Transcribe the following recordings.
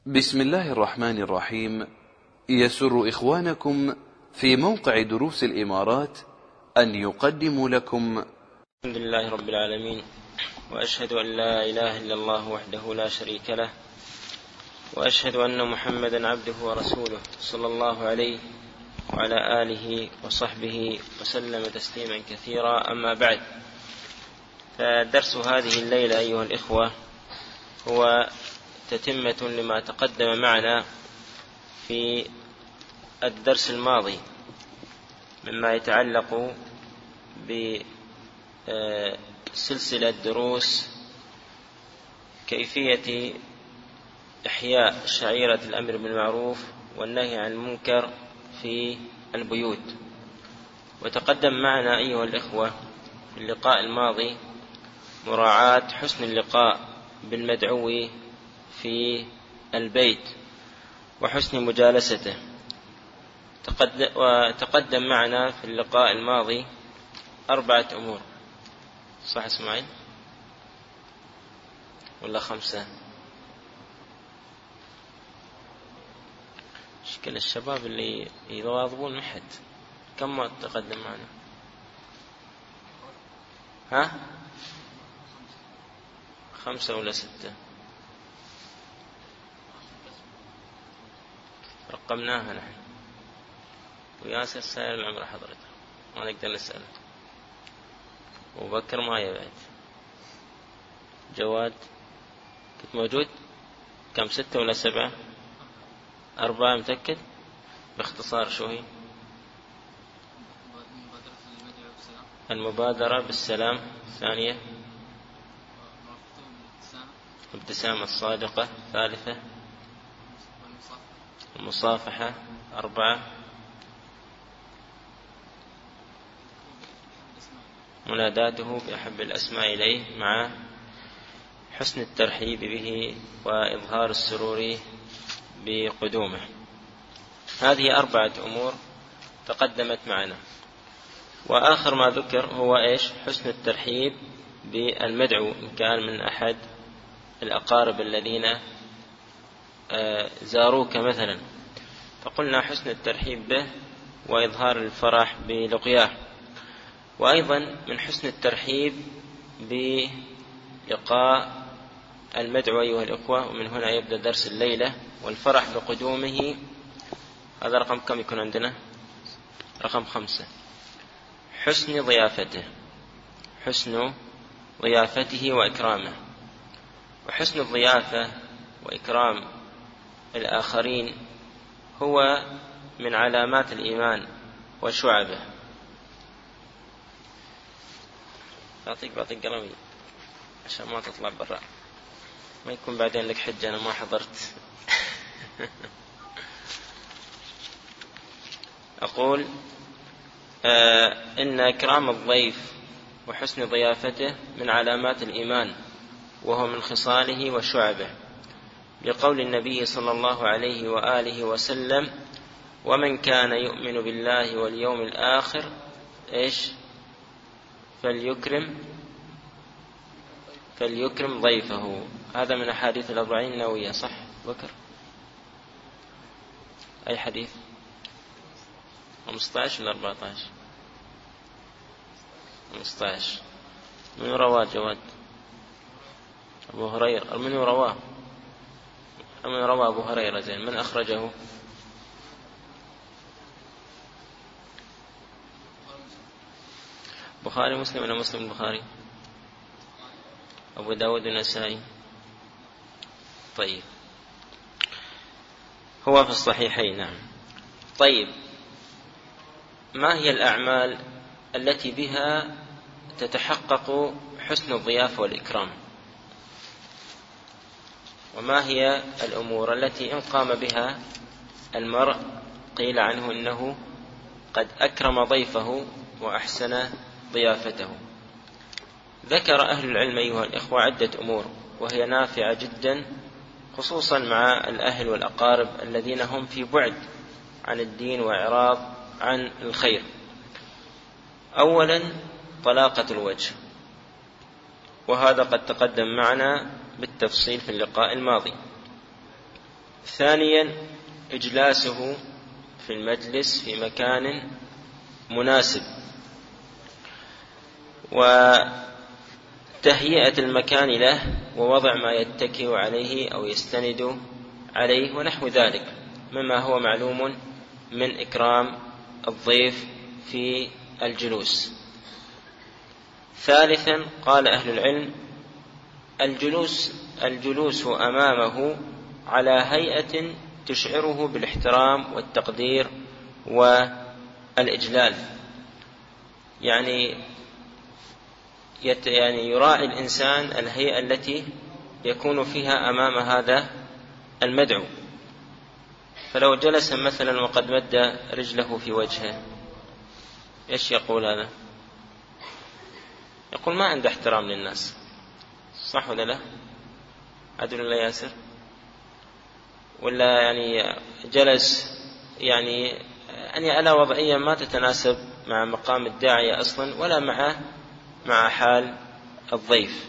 بسم الله الرحمن الرحيم. يسر إخوانكم في موقع دروس الإمارات أن يقدموا لكم الحمد لله رب العالمين، وأشهد أن لا إله إلا الله وحده لا شريك له، وأشهد أن محمدا عبده ورسوله صلى الله عليه وعلى آله وصحبه وسلم تسليما كثيرا. أما بعد، فدرس هذه الليلة أيها الإخوة هو تتمة لما تقدم معنا في الدرس الماضي مما يتعلق بسلسلة دروس كيفية إحياء شعيرة الأمر بالمعروف والنهي عن المنكر في البيوت. وتقدم معنا أيها الإخوة في اللقاء الماضي مراعاة حسن اللقاء بالمدعو في البيت وحسن مجالسته. وتقدم معنا في اللقاء الماضي 4 أمور، صح اسماعيل ولا 5؟ شكل الشباب اللي يواظبون محد. كم ما تقدم معنا؟ 5 ولا 6؟ رقمناها نحن، وياسر سائر العمر حضرته ما نقدر نسأله، وبكر ما يبعد. جواد كنت موجود؟ كم 6 ولا 7؟ 4 متأكد؟ باختصار شو هي؟ المبادرة بالسلام، ثانية الابتسامة الصادقة، ثالثة المصافحة، 4 مناداته بأحب الأسماء إليه مع حسن الترحيب به وإظهار السرور بقدومه. هذه 4 أمور تقدمت معنا. وآخر ما ذكر هو حسن الترحيب بالمدعو إن كان من أحد الأقارب الذين زاروك مثلا، فقلنا حسن الترحيب به وإظهار الفرح بلقياه. وأيضا من حسن الترحيب بلقاء المدعو أيها الأخوة، ومن هنا يبدأ درس الليلة، والفرح بقدومه. هذا رقم كم يكون عندنا؟ رقم 5. حسن ضيافته، حسن ضيافته وإكرامه. وحسن الضيافة وإكرام الآخرين هو من علامات الإيمان وشعبه. بعطيك قلمي عشان ما تطلع برا، ما يكون بعدين لك حجة أنا ما حضرت. أقول إن إكرام الضيف وحسن ضيافته من علامات الإيمان، وهو من خصاله وشعبه، لقول النبي صلى الله عليه وآله وسلم: ومن كان يؤمن بالله واليوم الآخر فليكرم ضيفه. هذا من أحاديث 40 النووية، صح بكر؟ أي حديث؟ 15 ولا 14؟ 15. من رواه جواد؟ أبو هريرة. من رواه؟ من رواه أبو هريرة. زين، من أخرجه؟ بخاري مسلم ولا مسلم البخاري؟ أبو داود النسائي. طيب، هو في الصحيحين. نعم. طيب، ما هي الأعمال التي بها تتحقق حسن الضيافة والإكرام؟ وما هي الأمور التي إن قام بها المرء قيل عنه إنه قد أكرم ضيفه وأحسن ضيافته؟ ذكر أهل العلم أيها الإخوة عدة أمور، وهي نافعة جدا، خصوصا مع الأهل والأقارب الذين هم في بعد عن الدين وإعراض عن الخير. أولا، طلاقة الوجه، وهذا قد تقدم معنا بالتفصيل في اللقاء الماضي. ثانيا إجلاسه في المجلس في مكان مناسب، وتهيئة المكان له ووضع ما يتكئ عليه أو يستند عليه ونحو ذلك مما هو معلوم من إكرام الضيف في الجلوس. ثالثا قال أهل العلم الجلوس أمامه على هيئة تشعره بالاحترام والتقدير والإجلال، يعني يراعي الإنسان الهيئة التي يكون فيها أمام هذا المدعو. فلو جلس مثلا وقد مد رجله في وجهه إيش يقول هذا؟ يقول ما عنده احترام للناس، صح ولا لا؟ عدل الله ياسر؟ ولا يعني جلس يعني على وضعية ما تتناسب مع مقام الداعية أصلا ولا مع حال الضيف.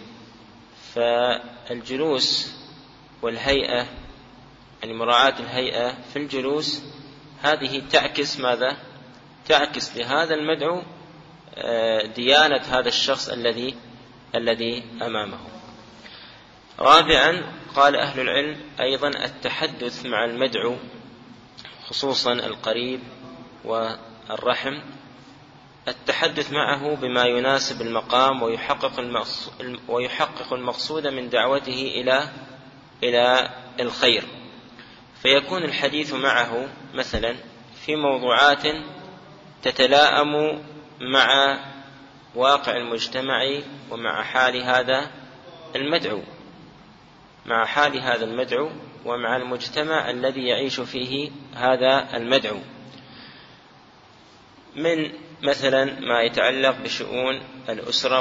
فالجلوس والهيئة، يعني مراعاة الهيئة في الجلوس، هذه تعكس ماذا؟ تعكس لهذا المدعو ديانة هذا الشخص الذي أمامه. رابعا قال أهل العلم أيضا التحدث مع المدعو، خصوصا القريب والرحم، التحدث معه بما يناسب المقام ويحقق المقصود من دعوته إلى الخير، فيكون الحديث معه مثلا في موضوعات تتلائم مع واقع المجتمع ومع حال هذا المدعو ومع المجتمع الذي يعيش فيه هذا المدعو، من مثلا ما يتعلق بشؤون الأسرة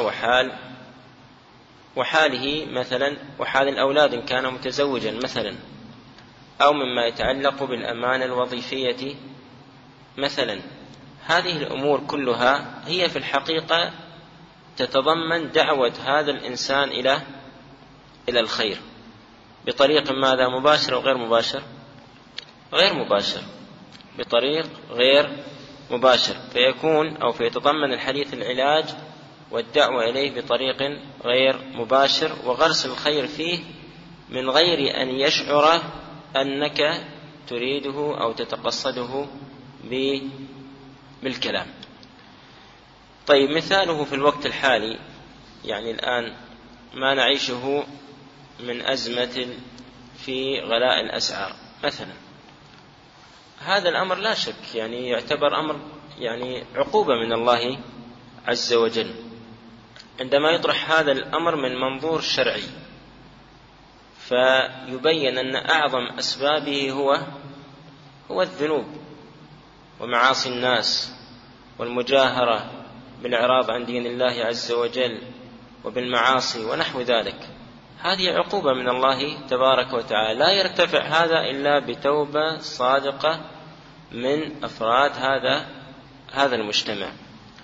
وحاله مثلا وحال الأولاد إن كان متزوجا مثلا، أو مما يتعلق بالأمانة الوظيفية مثلا. هذه الأمور كلها هي في الحقيقة تتضمن دعوة هذا الإنسان إلى الخير بطريق ماذا؟ مباشر أو غير مباشر؟ غير مباشر، بطريق غير مباشر، فيتضمن الحديث العلاج والدعوة إليه بطريق غير مباشر وغرس الخير فيه من غير أن يشعر أنك تريده أو تتقصده بالكلام. طيب مثاله في الوقت الحالي، يعني الآن ما نعيشه من أزمة في غلاء الأسعار مثلا، هذا الأمر لا شك يعني يعتبر أمر يعني عقوبة من الله عز وجل عندما يطرح هذا الأمر من منظور شرعي، فيبين أن أعظم أسبابه هو الذنوب ومعاصي الناس والمجاهرة بالإعراض عن دين الله عز وجل وبالمعاصي ونحو ذلك. هذه عقوبة من الله تبارك وتعالى، لا يرتفع هذا إلا بتوبة صادقة من أفراد هذا المجتمع.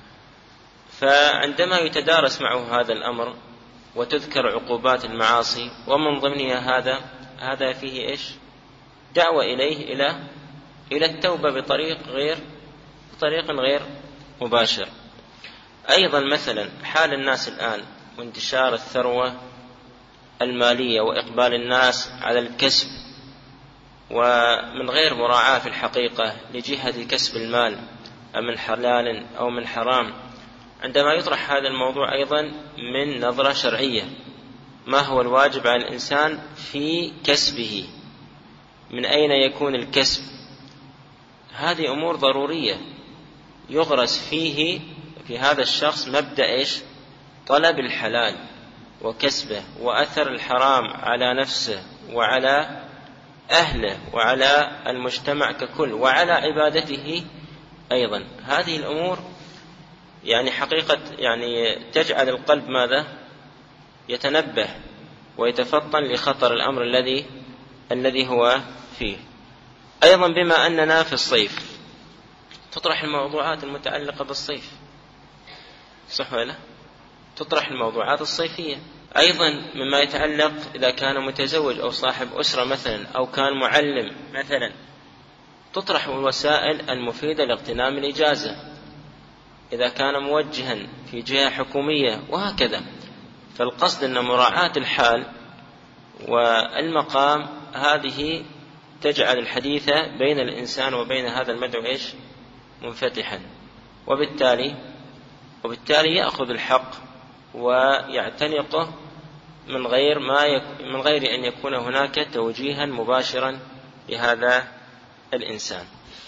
فعندما يتدارس معه هذا الأمر وتذكر عقوبات المعاصي ومن ضمنها هذا فيه إيش؟ دعوة إليه إلى التوبة بطريق غير مباشر. أيضا مثلا حال الناس الآن وانتشار الثروة المالية وإقبال الناس على الكسب ومن غير مراعاة في الحقيقة لجهة كسب المال من حلال أو من حرام، عندما يطرح هذا الموضوع أيضا من نظرة شرعية، ما هو الواجب على الإنسان في كسبه، من أين يكون الكسب، هذه أمور ضرورية يغرس في هذا الشخص مبدأ إيش؟ طلب الحلال وكسبه وأثر الحرام على نفسه وعلى أهله وعلى المجتمع ككل وعلى عبادته أيضا. هذه الأمور يعني حقيقة يعني تجعل القلب ماذا؟ يتنبه ويتفطن لخطر الأمر الذي هو فيه. أيضا بما أننا في الصيف تطرح الموضوعات المتعلقة بالصيف، صح ولا لا؟ تطرح الموضوعات الصيفية أيضا مما يتعلق إذا كان متزوج أو صاحب أسرة مثلا أو كان معلم مثلا، تطرح الوسائل المفيدة لاغتنام الإجازة إذا كان موجها في جهة حكومية وهكذا. فالقصد أن مراعاة الحال والمقام هذه تجعل الحديث بين الإنسان وبين هذا المدعو منفتحا، وبالتالي يأخذ الحق ويعتنقه من غير أن يكون هناك توجيها مباشرا لهذا الإنسان.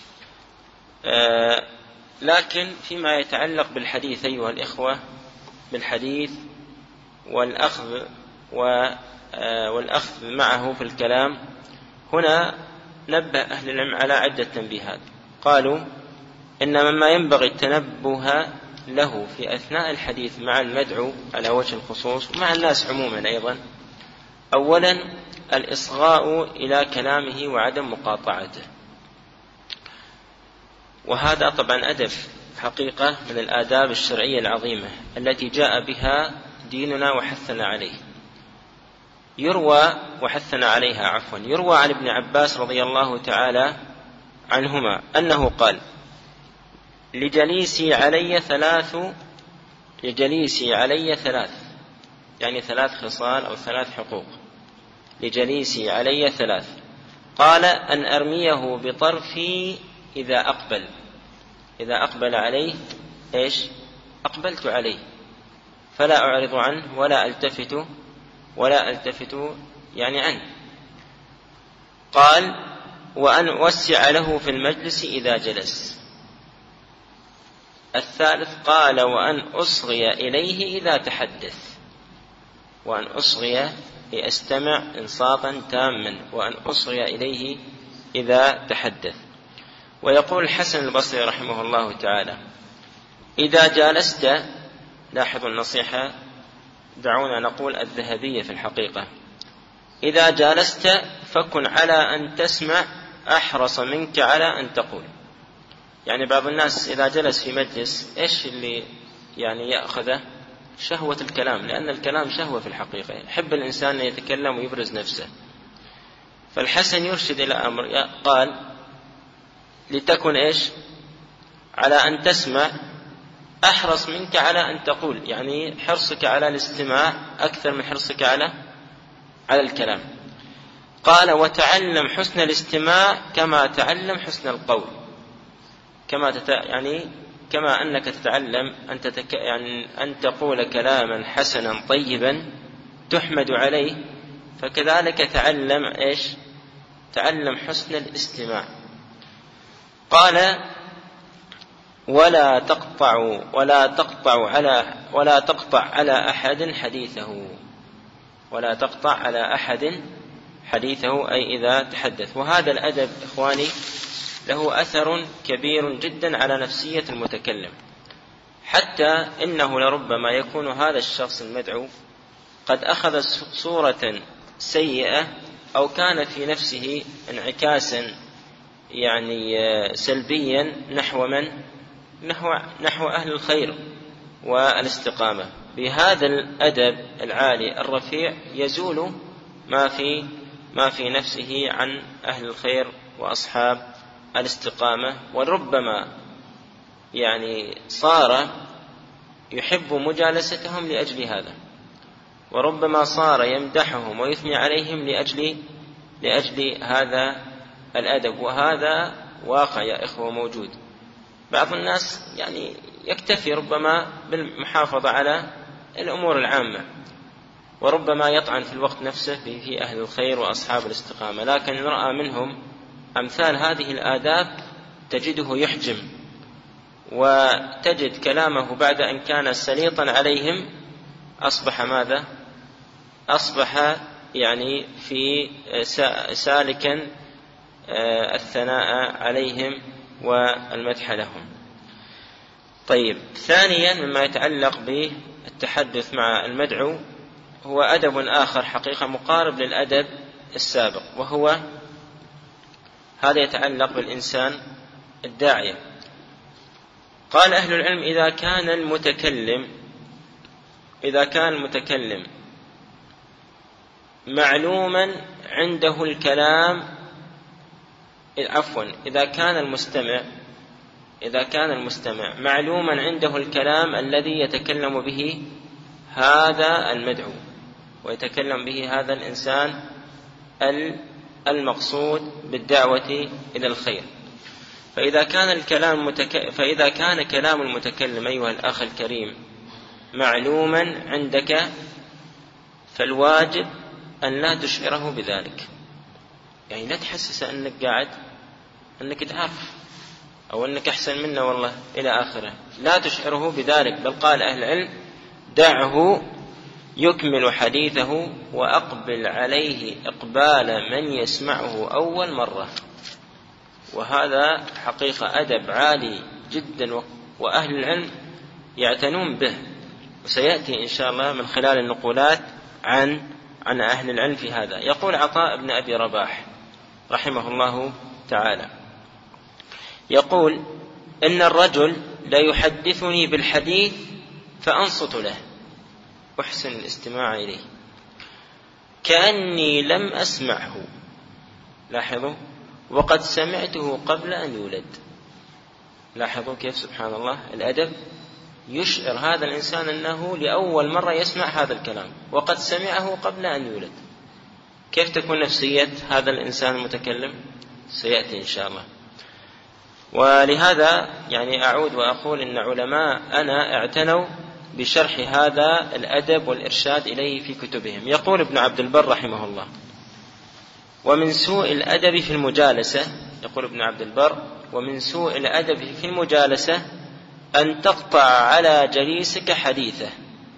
لكن فيما يتعلق بالحديث أيها الإخوة، بالحديث والأخذ معه في الكلام، هنا نبه أهل العلم على عدة تنبيهات. قالوا إن مما ينبغي التنبه له في أثناء الحديث مع المدعو على وجه الخصوص ومع الناس عموما أيضا، أولا الإصغاء إلى كلامه وعدم مقاطعته، وهذا طبعا أدب حقيقة من الآداب الشرعية العظيمة التي جاء بها ديننا وحثنا عليها. يروى عن ابن عباس رضي الله تعالى عنهما أنه قال: لجليسي علي ثلاث، يعني 3 خصال أو 3 حقوق. لجليسي علي 3، قال: أن أرميه بطرفي إذا أقبل عليه أقبلت عليه فلا أعرض عنه ولا ألتفت يعني عنه. قال: وأن أوسع له في المجلس إذا جلس. الثالث قال: وأن أصغي إليه إذا تحدث، وأن أصغي لأستمع إنصاتا تاما، وأن أصغي إليه إذا تحدث. ويقول الحسن البصري رحمه الله تعالى: إذا جالست، لاحظوا النصيحة، دعونا نقول الذهبية في الحقيقة، إذا جالست فكن على أن تسمع أحرص منك على أن تقول. يعني بعض الناس إذا جلس في مجلس إيش اللي يعني يأخذه؟ شهوة الكلام، لأن الكلام شهوة في الحقيقة، يحب الإنسان أن يتكلم ويبرز نفسه. فالحسن يرشد إلى أمر، قال: لتكن على أن تسمع أحرص منك على أن تقول، يعني حرصك على الاستماع أكثر من حرصك على الكلام. قال: وتعلم حسن الاستماع كما تعلم حسن القول، كما أنك تتعلم أن تقول كلاما حسنا طيبا تحمد عليه، فكذلك تعلم حسن الاستماع. قال: ولا تقطع على أحد حديثه، أي إذا تحدث. وهذا الأدب إخواني له أثر كبير جدا على نفسية المتكلم، حتى إنه لربما يكون هذا الشخص المدعو قد أخذ صورة سيئة، أو كان في نفسه انعكاسا سلبيا نحو أهل الخير والاستقامة. بهذا الأدب العالي الرفيع يزول ما في نفسه عن أهل الخير وأصحاب الاستقامة، وربما صار يحب مجالستهم لأجل هذا، وربما صار يمدحهم ويثني عليهم لأجل هذا الأدب. وهذا واقع يا إخوة موجود. بعض الناس يكتفي ربما بالمحافظة على الأمور العامة، وربما يطعن في الوقت نفسه في أهل الخير وأصحاب الاستقامة، لكن رأى منهم أمثال هذه الآداب تجده يحجم، وتجد كلامه بعد أن كان سليطا عليهم أصبح ماذا؟ أصبح في سالكا الثناء عليهم والمدح لهم. طيب، ثانيا مما يتعلق بالتحدث مع المدعو هو أدب آخر حقيقة مقارب للأدب السابق، وهو هذا يتعلق بالإنسان الداعية. قال أهل العلم: إذا كان المتكلم معلوما عنده الكلام، إذا كان المستمع معلوما عنده الكلام الذي يتكلم به هذا المدعو ويتكلم به هذا الإنسان المقصود بالدعوة إلى الخير. فإذا كان كلام المتكلم أيها الأخ الكريم معلوما عندك، فالواجب أن لا تشعره بذلك. يعني لا تحسس أنك قاعد أنك تعرف أو أنك أحسن منه والله إلى آخره، لا تشعره بذلك. بل قال أهل العلم: دعه يكمل حديثه وأقبل عليه إقبال من يسمعه أول مرة. وهذا حقيقة أدب عالي جدا، وأهل العلم يعتنون به، وسيأتي إن شاء الله من خلال النقولات عن أهل العلم في هذا. يقول عطاء بن أبي رباح رحمه الله تعالى، يقول: إن الرجل لا يحدثني بالحديث فأنصت له، أحسن الاستماع إليه كأني لم أسمعه، لاحظوا، وقد سمعته قبل أن يولد. لاحظوا كيف سبحان الله الأدب، يشعر هذا الإنسان أنه لأول مرة يسمع هذا الكلام وقد سمعه قبل أن يولد. كيف تكون نفسية هذا الإنسان المتكلم؟ سيأتي إن شاء الله. ولهذا يعني أعود وأقول إن علماءنا اعتنوا بشرح هذا الأدب والإرشاد إليه في كتبهم. يقول ابن عبد البر رحمه الله: ومن سوء الأدب في المجالسة، يقول ابن عبد البر: ومن سوء الأدب في المجالسة أن تقطع على جليسك حديثه،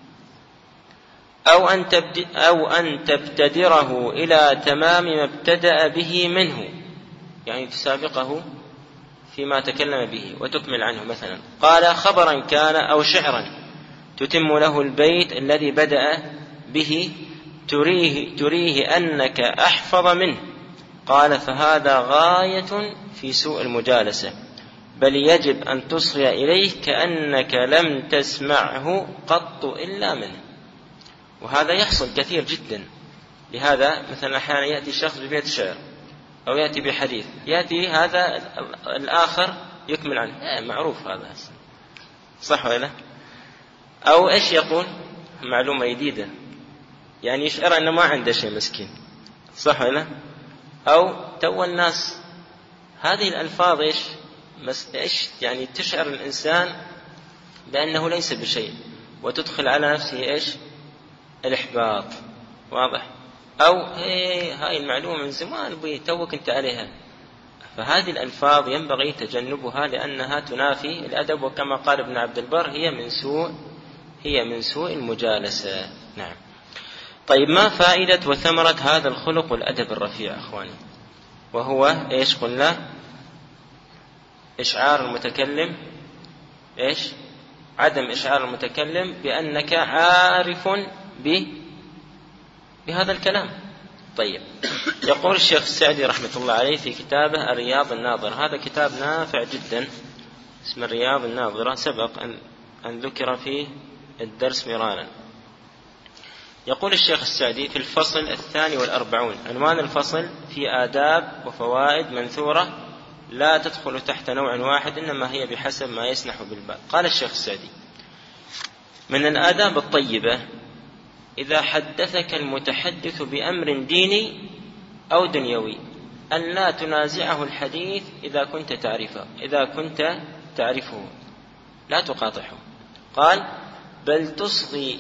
أو أن تبتدره إلى تمام ما ابتدأ به منه، يعني تسابقه فيما تكلم به وتكمل عنه. مثلا قال خبرا كان أو شعرا تتم له البيت الذي بدأ به، تريه أنك أحفظ منه. قال: فهذا غاية في سوء المجالسة، بل يجب أن تصغي إليه كأنك لم تسمعه قط إلا منه. وهذا يحصل كثير جدا. لهذا مثلا أحيانا يأتي شخص ببيت شعر أو يأتي بحديث، يأتي هذا الآخر يكمل عنه، معروف هذا، صح ولا لا؟ أو إيش يقول؟ معلومة جديدة، يعني يشعر أنه ما عنده شيء مسكين، صح ولا لا؟ أو تو الناس، هذه الألفاظ إيش يعني تشعر الإنسان بأنه ليس بشيء، وتدخل على نفسه إيش؟ الإحباط، واضح؟ أو هاي المعلومة من زمان توك أنت عليها. فهذه الألفاظ ينبغي تجنبها لأنها تنافي الأدب، وكما قال ابن عبد البر: هي من سوء المجالسة. نعم. طيب، ما فائدة وثمرة هذا الخلق والأدب الرفيع أخواني؟ وهو إيش قلنا؟ إشعار المتكلم، إيش؟ عدم إشعار المتكلم بأنك عارف بهذا الكلام. طيب، يقول الشيخ السعدي رحمة الله عليه في كتابه الرياض الناظر، هذا كتاب نافع جدا اسمه الرياض الناظرة، سبق أن ذكر في الدرس مرارا. يقول الشيخ السعدي في الفصل 42، عنوان الفصل: في آداب وفوائد منثورة لا تدخل تحت نوع واحد، إنما هي بحسب ما يسنح بالبال. قال الشيخ السعدي: من الآداب الطيبة إذا حدثك المتحدث بأمر ديني أو دنيوي أن لا تنازعه الحديث إذا كنت تعرفه، لا تقاطعه. قال: بل تصغي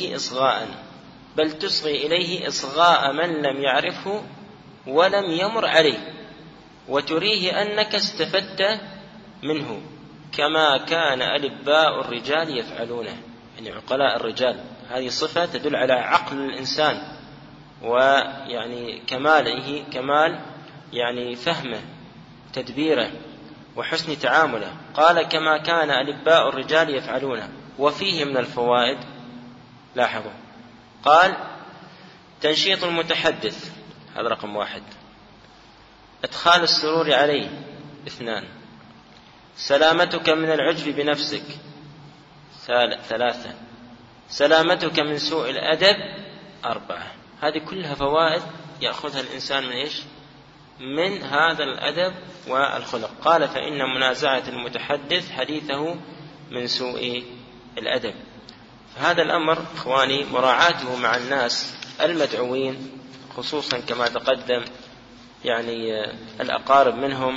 إليه إصغاء من لم يعرفه ولم يمر عليه، وتريه أنك استفدت منه، كما كان ألباء الرجال يفعلونه، يعني عقلاء الرجال. هذه صفة تدل على عقل الإنسان ويعني كمال يعني فهمه تدبيره وحسن تعامله. قال: كما كان ألباء الرجال يفعلونه. وفيه من الفوائد، لاحظوا، قال: تنشيط المتحدث، هذا رقم 1. إدخال السرور عليه، 2. سلامتك من العجب بنفسك، 3. سلامتك من سوء الأدب، 4. هذه كلها فوائد يأخذها الإنسان من إيش؟ من هذا الأدب والخلق. قال فإن منازعة المتحدث حديثه من سوء الأدب. فهذا الأمر إخواني مراعاته مع الناس المدعوين، خصوصا كما تقدم يعني الأقارب منهم،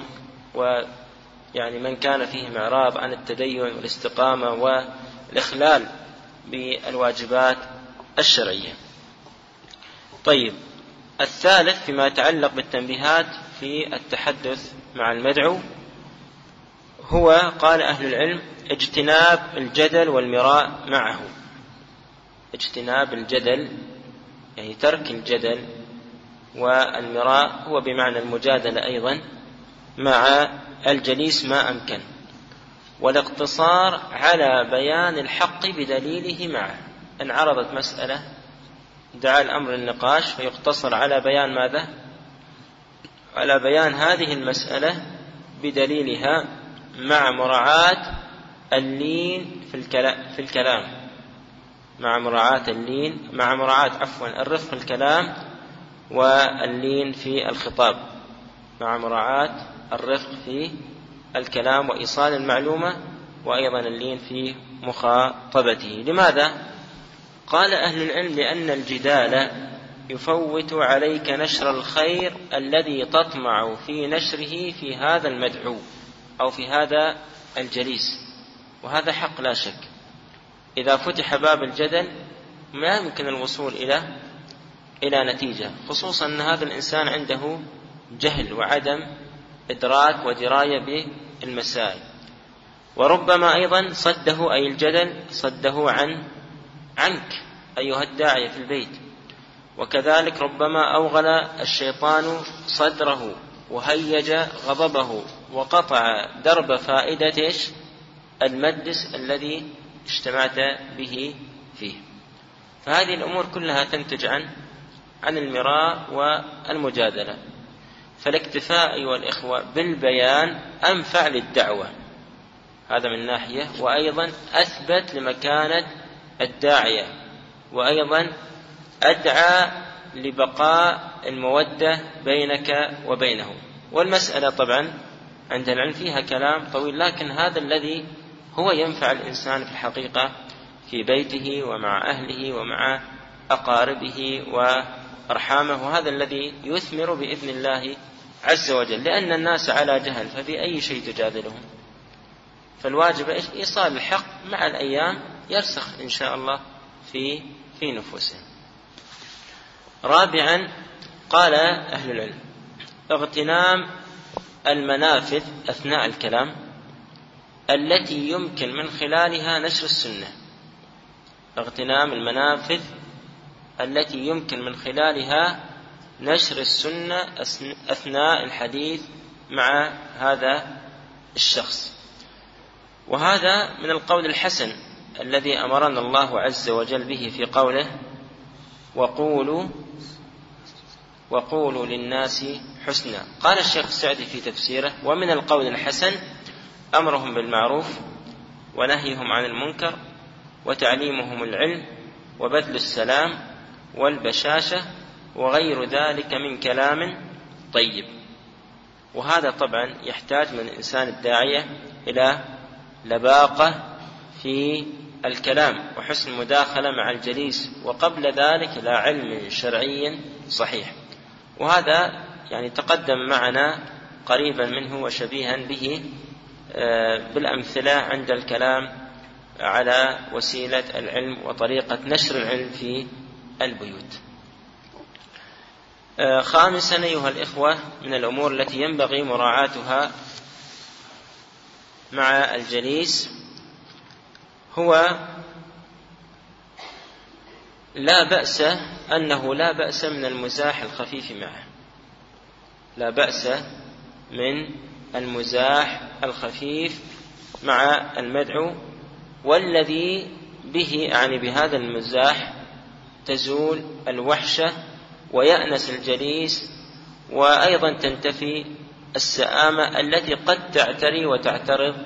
ويعني من كان فيهم إعراض عن التدين والاستقامة والإخلال بالواجبات الشرعية. طيب، الثالث فيما يتعلق بالتنبيهات في التحدث مع المدعو هو قال أهل العلم اجتناب الجدل والمراء معه. اجتناب الجدل يعني ترك الجدل، والمراء هو بمعنى المجادلة أيضا مع الجليس ما أمكن، والاقتصار على بيان الحق بدليله معه. إن عرضت مسألة دعا الأمر النقاش فيقتصر على بيان ماذا؟ على بيان هذه المسألة بدليلها مع مراعاة اللين في الكلام، مع مراعاة اللين، مع مراعاة الرفق في الكلام واللين في الخطاب، مع مراعاة الرفق في الكلام وإيصال المعلومة، وأيضا اللين في مخاطبته. لماذا؟ قال أهل العلم لأن الجدال يفوت عليك نشر الخير الذي تطمع في نشره في هذا المدعو أو في هذا الجليس، وهذا حق لا شك. إذا فتح باب الجدل ما يمكن الوصول إلى نتيجة، خصوصا أن هذا الإنسان عنده جهل وعدم إدراك ودراية بالمسائل، وربما أيضا صده أي الجدل صده عنك أيها الداعية في البيت، وكذلك ربما أوغل الشيطان صدره وهيج غضبه وقطع درب فائدة المجلس الذي اجتمعت به فيه. فهذه الأمور كلها تنتج عن المراء والمجادلة. فالاكتفاء أيها الإخوة بالبيان أنفع للدعوة، هذا من ناحية، وأيضا أثبت لمكانة الداعية، وأيضا أدعى لبقاء المودة بينك وبينه. والمسألة طبعا عند العلم فيها كلام طويل، لكن هذا الذي هو ينفع الإنسان في الحقيقة في بيته ومع أهله ومع أقاربه وأرحامه، وهذا الذي يثمر بإذن الله عز وجل، لأن الناس على جهل ففي أي شيء تجادلهم. فالواجب إيصال الحق مع الأيام يرسخ إن شاء الله في نفوسهم. رابعا قال أهل العلم اغتنام المنافذ أثناء الكلام التي يمكن من خلالها نشر السنة. اغتنام المنافذ التي يمكن من خلالها نشر السنة أثناء الحديث مع هذا الشخص. وهذا من القول الحسن الذي أمرنا الله عز وجل به في قوله وقولوا للناس حسنا. قال الشيخ السعدي في تفسيره ومن القول الحسن أمرهم بالمعروف ونهيهم عن المنكر وتعليمهم العلم وبذل السلام والبشاشة وغير ذلك من كلام طيب. وهذا طبعا يحتاج من الإنسان الداعية إلى لباقة في الكلام وحسن المداخلة مع الجليس، وقبل ذلك إلى علم شرعي صحيح. وهذا يعني تقدم معنا قريبا منه وشبيها به بالأمثلة عند الكلام على وسيلة العلم وطريقة نشر العلم في البيوت. خامسا أيها الإخوة من الأمور التي ينبغي مراعاتها مع الجليس هو لا بأس من المزاح الخفيف معه، لا بأس من المزاح الخفيف مع المدعو، والذي به يعني بهذا المزاح تزول الوحشة ويأنس الجليس، وأيضا تنتفي السآمة التي قد تعتري وتعترض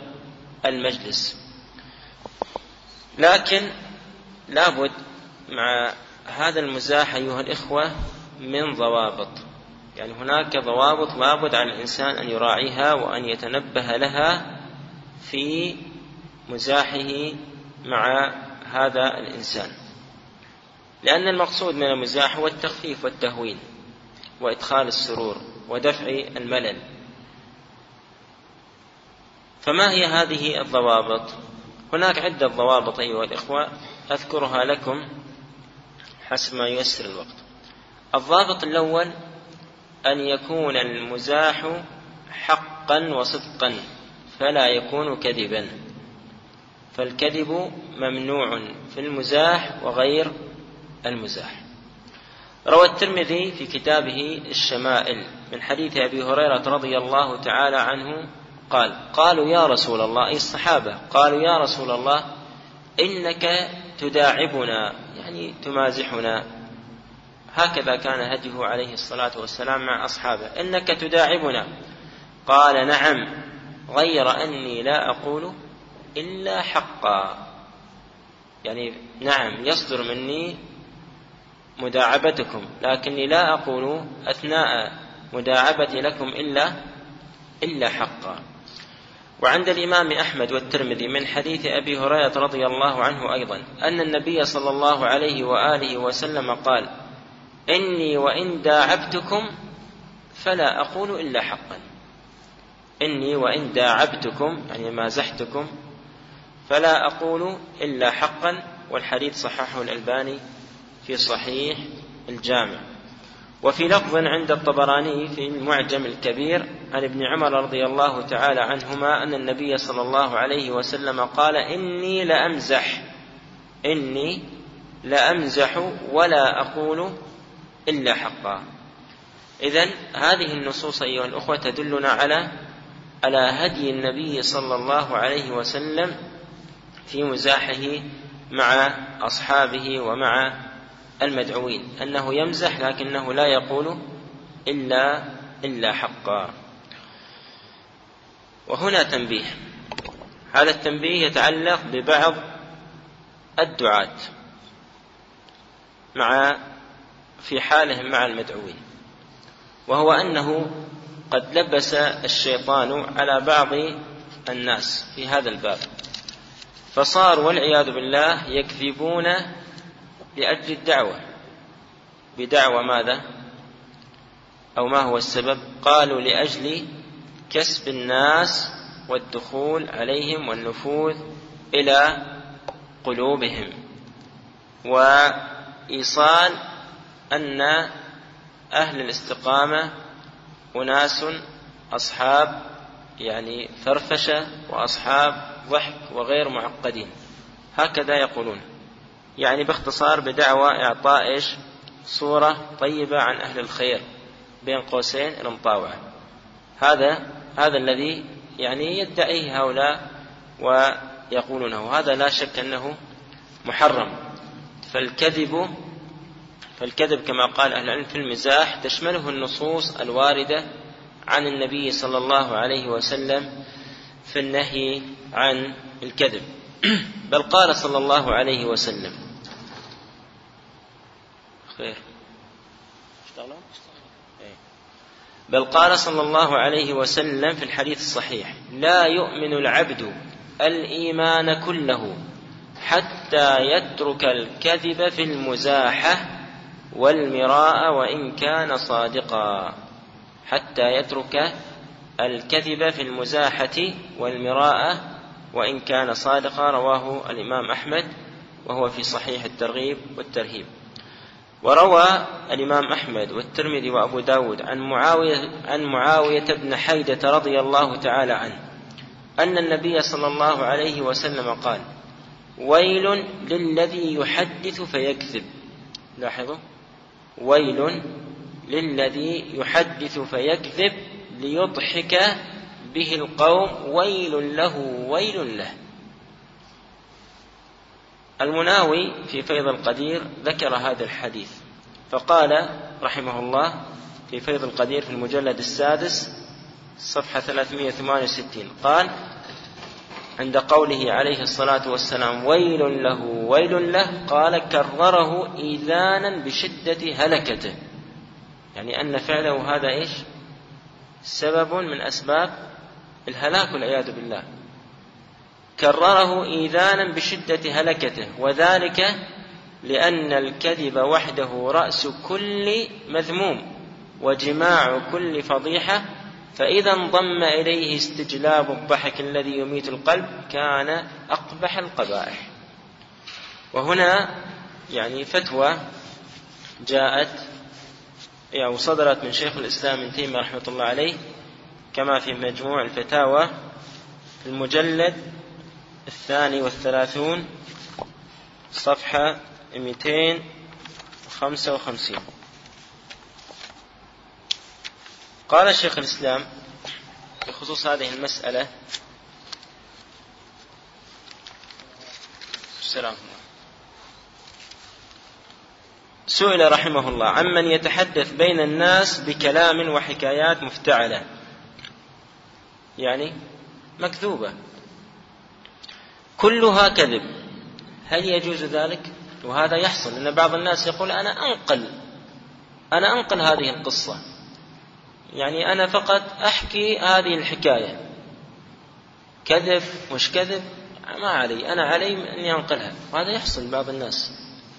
المجلس. لكن لابد مع هذا المزاح أيها الإخوة من ضوابط، يعني هناك ضوابط لابد على الإنسان أن يراعيها وأن يتنبه لها في مزاحه مع هذا الإنسان، لأن المقصود من المزاح هو التخفيف والتهوين وإدخال السرور ودفع الملل. فما هي هذه الضوابط؟ هناك عدة ضوابط أيها الإخوة أذكرها لكم حسب ما ييسر الوقت. الضابط الأول أن يكون المزاح حقا وصدقا فلا يكون كذبا، فالكذب ممنوع في المزاح وغير المزاح. روى الترمذي في كتابه الشمائل من حديث أبي هريرة رضي الله تعالى عنه قال: قالوا يا رسول الله، أي الصحابة قالوا يا رسول الله إنك تداعبنا، يعني تمازحنا، هكذا كان هديه عليه الصلاة والسلام مع أصحابه، إنك تداعبنا. قال: نعم، غير أني لا أقول إلا حقا، يعني نعم يصدر مني مداعبتكم، لكني لا أقول أثناء مداعبتي لكم إلا حقا. وعند الإمام أحمد والترمذي من حديث أبي هريرة رضي الله عنه أيضا أن النبي صلى الله عليه وآله وسلم قال: إني وإن داعبتكم فلا أقول إلا حقا. إني وإن داعبتكم يعني مازحتكم فلا أقول إلا حقا. والحديث صححه الألباني في صحيح الجامع. وفي لفظ عند الطبراني في المعجم الكبير عن ابن عمر رضي الله تعالى عنهما أن النبي صلى الله عليه وسلم قال: إني لأمزح ولا أقول إلا حقا. إذن هذه النصوص أيها الأخوة تدلنا على هدي النبي صلى الله عليه وسلم في مزاحه مع أصحابه ومع المدعوين، أنه يمزح لكنه لا يقول إلا حقا. وهنا تنبيه، هذا التنبيه يتعلق ببعض الدعاة في حالهم مع المدعوين، وهو أنه قد لبس الشيطان على بعض الناس في هذا الباب، فصار والعياذ بالله يكذبون لأجل الدعوة، بدعوى ماذا؟ أو ما هو السبب؟ قالوا لأجل كسب الناس والدخول عليهم والنفوذ إلى قلوبهم، وإيصال أن أهل الاستقامة أناس أصحاب يعني فرفشة وأصحاب ضحك وغير معقدين، هكذا يقولون، يعني باختصار بدعوى إعطاء صورة طيبة عن أهل الخير بين قوسين المطاوعة. هذا الذي يعني يدعيه هؤلاء ويقولونه، هذا لا شك أنه محرم. فالكذب كما قال أهل العلم في المزاح تشمله النصوص الواردة عن النبي صلى الله عليه وسلم في النهي عن الكذب. بل قال صلى الله عليه وسلم في الحديث الصحيح: لا يؤمن العبد الإيمان كله حتى يترك الكذب في المزاحة والمراء وإن كان صادقا. حتى يترك الكذب في المزاحة والمراء وإن كان صادقا. رواه الإمام أحمد وهو في صحيح الترغيب والترهيب. وروى الإمام أحمد والترمذي وأبو داود عن معاوية بن حيدة رضي الله تعالى عنه أن النبي صلى الله عليه وسلم قال: ويل للذي يحدث فيكذب. لاحظوا: ويل للذي يحدث فيكذب ليضحك به القوم، ويل له ويل له. المناوي في فيض القدير ذكر هذا الحديث فقال رحمه الله في فيض القدير في المجلد 6 صفحة 368 قال: عند قوله عليه الصلاة والسلام ويل له ويل له، قال كرره إيذانا بشدة هلكته، يعني أن فعله هذا إيش؟ سبب من أسباب الهلاك والعياذ بالله. كرره إيذانا بشدة هلكته، وذلك لأن الكذب وحده رأس كل مذموم وجماع كل فضيحة، فإذا انضم إليه استجلاب الضحك الذي يميت القلب كان أقبح القبائح. وهنا يعني فتوى جاءت أو صدرت من شيخ الإسلام ابن تيمية رحمة الله عليه، كما في مجموع الفتاوى في المجلد 32 صفحة 255. قال شيخ الإسلام بخصوص هذه المسألة: سئل رحمه الله عمن يتحدث بين الناس بكلام وحكايات مفتعلة، يعني مكذوبة كلها كذب، هل يجوز ذلك؟ وهذا يحصل أن بعض الناس يقول أنا أنقل هذه القصة، يعني أنا فقط أحكي هذه الحكاية، كذب مش كذب ما علي، أنا علي أني أنقلها، وهذا يحصل بعض الناس.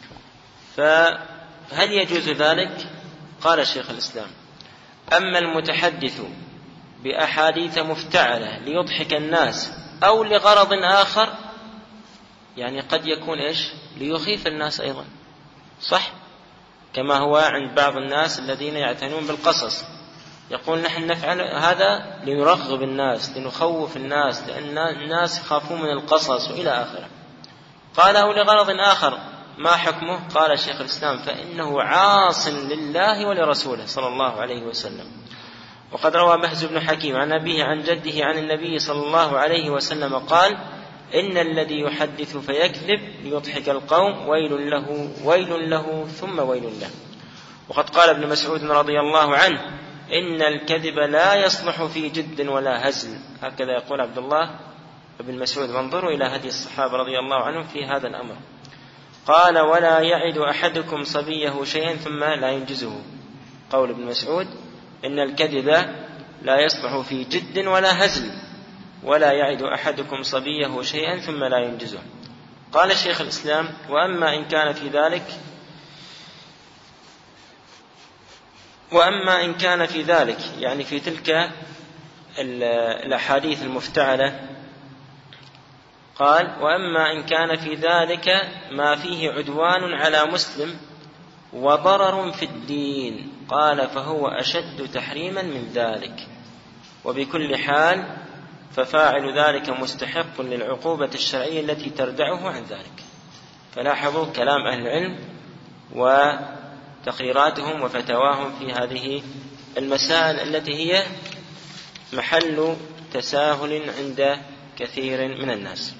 فهل يجوز ذلك؟ قال شيخ الإسلام: أما المتحدث بأحاديث مفتعلة ليضحك الناس أو لغرض آخر، يعني قد يكون إيش؟ ليخيف الناس أيضا، صح؟ كما هو عند بعض الناس الذين يعتنون بالقصص، يقول نحن نفعل هذا لنرغب الناس، لنخوف الناس، لأن الناس يخافون من القصص وإلى آخره. قال أو لغرض آخر، ما حكمه؟ قال شيخ الإسلام: فإنه عاص لله ولرسوله صلى الله عليه وسلم. وقد روى بهز بن حكيم عن أبيه عن جده عن النبي صلى الله عليه وسلم قال: إن الذي يحدث فيكذب ليضحك القوم ويل له ويل له ثم ويل له. وقد قال ابن مسعود رضي الله عنه: إن الكذب لا يصلح في جد ولا هزل. هكذا يقول عبد الله بن مسعود. وانظروا إلى هدي الصحابة رضي الله عنهم في هذا الأمر. قال: ولا يعد أحدكم صبيه شيئا ثم لا ينجزه. قول ابن مسعود: إن الكذب لا يصلح في جد ولا هزل، ولا يعد أحدكم صبيه شيئا ثم لا ينجزه. قال شيخ الإسلام: وأما إن كان في ذلك يعني في تلك الأحاديث المفتعلة، قال: وأما إن كان في ذلك ما فيه عدوان على مسلم وضرر في الدين، قال: فهو أشد تحريما من ذلك، وبكل حال ففاعل ذلك مستحق للعقوبة الشرعية التي تردعه عن ذلك. فلاحظوا كلام أهل العلم وتقريراتهم وفتواهم في هذه المسائل التي هي محل تساهل عند كثير من الناس.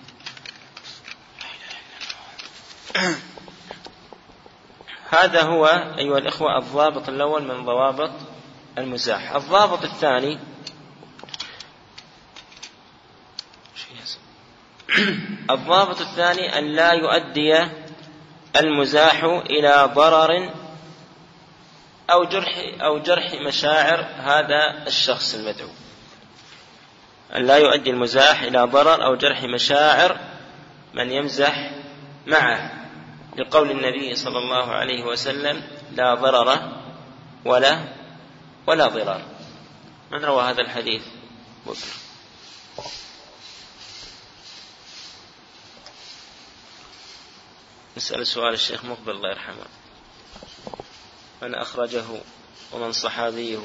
هذا هو أيها الإخوة الضابط الأول من ضوابط المزاح. الضابط الثاني أن لا يؤدي المزاح إلى ضرر أو جرح مشاعر هذا الشخص المدعو. أن لا يؤدي المزاح إلى ضرر أو جرح مشاعر من يمزح معه، لقول النبي صلى الله عليه وسلم: لا ضرر ولا ضرار. من روى هذا الحديث؟ بكر. نسأل سؤال الشيخ مقبل الله يرحمه: من أخرجه ومن صحابيه؟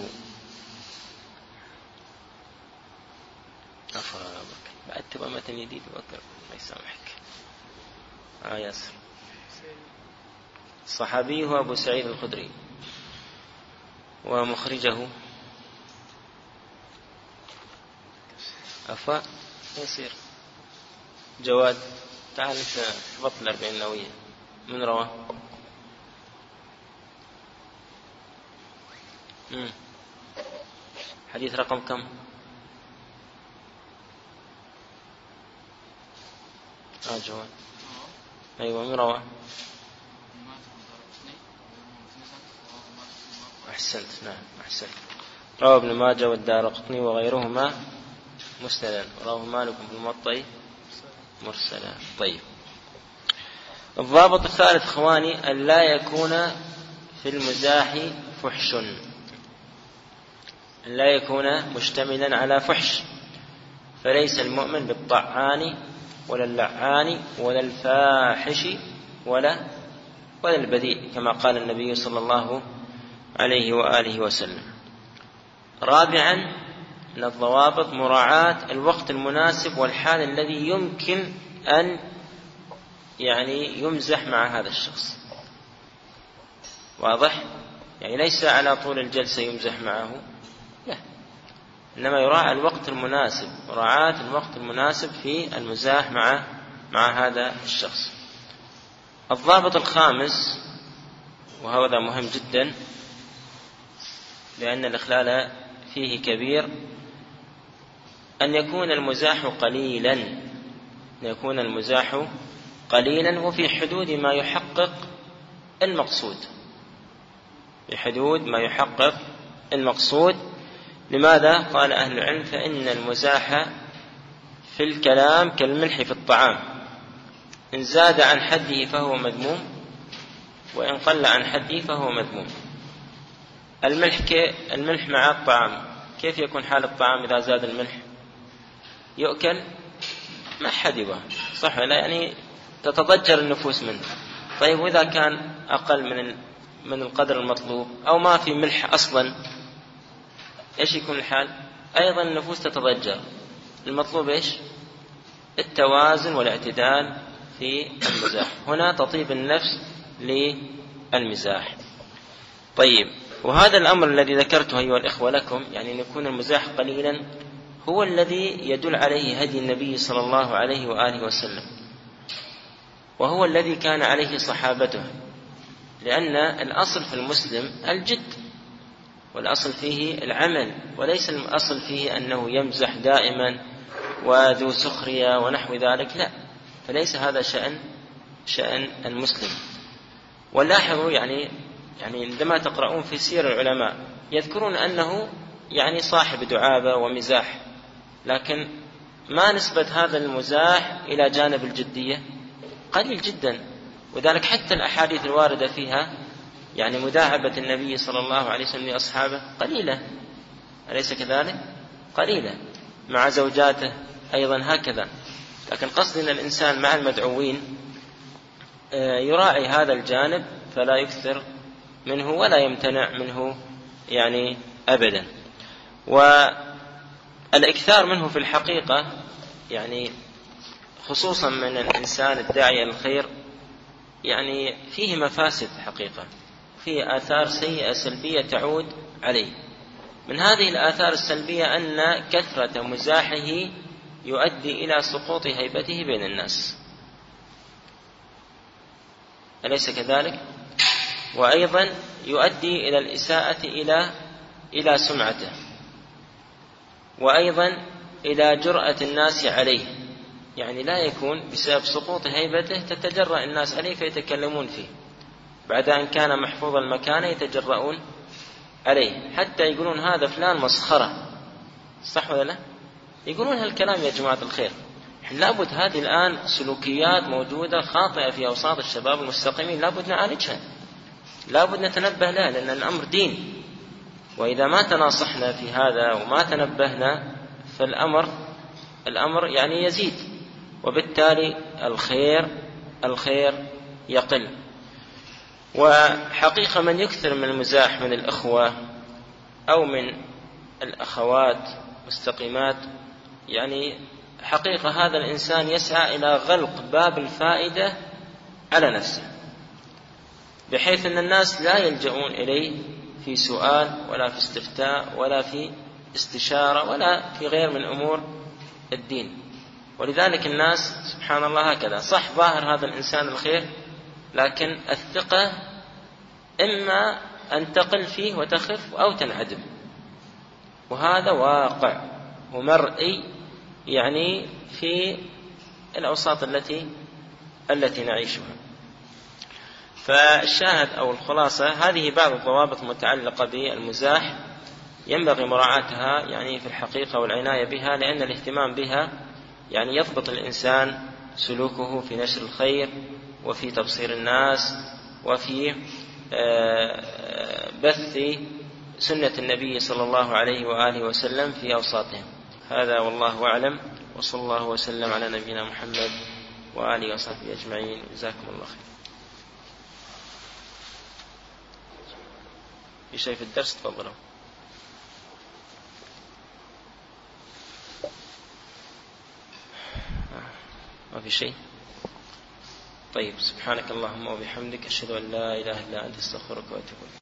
بعد تبقى متن جديد بكر ما يسامحك. ياسر. صحابيه أبو سعيد الخدري، ومخرجه أفا يصير جواد. تعال بطل 40 نووية. من رواه؟ حديث رقم كم؟ جواد. أيوة من رواه؟ أحسنت، نعم أحسنت. رواه ابن ماجه والدارقطني وغيرهما مسندا، رواه مالك في الموطأ مرسلا. طيب، الضابط الثالث إخواني أن لا يكون في المزاح فحش، لا يكون مشتملا على فحش، فليس المؤمن بالطعان ولا اللعان ولا الفاحش ولا البذيء كما قال النبي صلى الله عليه وآله وسلم. رابعا من الضوابط مراعاة الوقت المناسب والحال الذي يمكن أن يمزح مع هذا الشخص. واضح؟ ليس على طول الجلسة يمزح معه، لا، إنما يراعى الوقت المناسب، مراعاة الوقت المناسب في المزاح مع هذا الشخص. الضابط الخامس، وهذا مهم جدا لأن الإخلال فيه كبير، أن يكون المزاح قليلا، يكون المزاح قليلا وفي حدود ما يحقق المقصود، في حدود ما يحقق المقصود. لماذا؟ قال أهل العلم: فإن المزاح في الكلام كالملح في الطعام، إن زاد عن حده فهو مذموم، وإن قل عن حده فهو مذموم. الملح مع الطعام، كيف يكون حال الطعام إذا زاد الملح؟ يؤكل، ما حد يبغى، صح ولا؟ تتضجر النفوس منه. طيب، وإذا كان أقل من القدر المطلوب أو ما في ملح أصلا، إيش يكون الحال؟ أيضا النفوس تتضجر. المطلوب إيش؟ التوازن والاعتدال في المزاح. هنا تطيب النفس للمزاح. طيب، وهذا الأمر الذي ذكرته أيها الإخوة لكم، أن يكون المزاح قليلا، هو الذي يدل عليه هدي النبي صلى الله عليه وآله وسلم، وهو الذي كان عليه صحابته. لأن الأصل في المسلم الجد، والأصل فيه العمل، وليس الأصل فيه أنه يمزح دائما وذو سخرية ونحو ذلك، لا، فليس هذا شأن المسلم. ولاحظوا عندما تقرؤون في سير العلماء يذكرون أنه صاحب دعابة ومزاح، لكن ما نسبة هذا المزاح إلى جانب الجدية؟ قليل جدا. وذلك حتى الأحاديث الواردة فيها مداعبة النبي صلى الله عليه وسلم لأصحابه قليلة، أليس كذلك؟ قليلة. مع زوجاته أيضا هكذا. لكن قصدنا الإنسان مع المدعوين يراعي هذا الجانب، فلا يكثر منه ولا يمتنع منه أبدا. والإكثار منه في الحقيقة خصوصا من الإنسان الداعي للخير فيه مفاسد حقيقة، فيه آثار سيئة سلبية تعود عليه. من هذه الآثار السلبية أن كثرة مزاحه يؤدي إلى سقوط هيبته بين الناس، أليس كذلك؟ وأيضا يؤدي إلى الإساءة إلى سمعته، وأيضا إلى جرأة الناس عليه. لا يكون بسبب سقوط هيبته تتجرأ الناس عليه فيتكلمون فيه، بعد أن كان محفوظ المكان يتجرؤون عليه، حتى يقولون هذا فلان مسخرة، صح ولا لا؟ يقولون هالكلام يا جماعة الخير. لابد هذه الآن سلوكيات موجودة خاطئة في أوساط الشباب المستقيمين، لابد نعالجها، لابد نتنبه لها، لأن الأمر دين. وإذا ما تناصحنا في هذا وما تنبهنا فالأمر يزيد، وبالتالي الخير يقل. وحقيقة من يكثر من المزاح من الأخوة أو من الأخوات مستقيمات، حقيقة هذا الإنسان يسعى إلى غلق باب الفائدة على نفسه، بحيث أن الناس لا يلجؤون إليه في سؤال ولا في استفتاء ولا في استشارة ولا في غير من أمور الدين. ولذلك الناس سبحان الله هكذا، صح ظاهر هذا الإنسان الخير، لكن الثقة إما أن تقل فيه وتخف أو تنعدم، وهذا واقع ومرئي في الأوساط التي نعيشها. فالشاهد أو الخلاصة هذه بعض الضوابط المتعلقة بالمزاح ينبغي مراعاتها يعني في الحقيقة والعناية بها، لأن الاهتمام بها يعني يضبط الإنسان سلوكه في نشر الخير وفي تبصير الناس وفي بث سنة النبي صلى الله عليه وآله وسلم في أوساطهم. هذا والله أعلم، وصلى الله وسلم على نبينا محمد وآله وصحبه أجمعين. جزاكم الله خير. في شيء في الدرس تفضلوا. ما في شيء. طيب، سبحانك اللهم وبحمدك أشهد أن لا إله إلا أنت أستغفرك وأتوب إليك.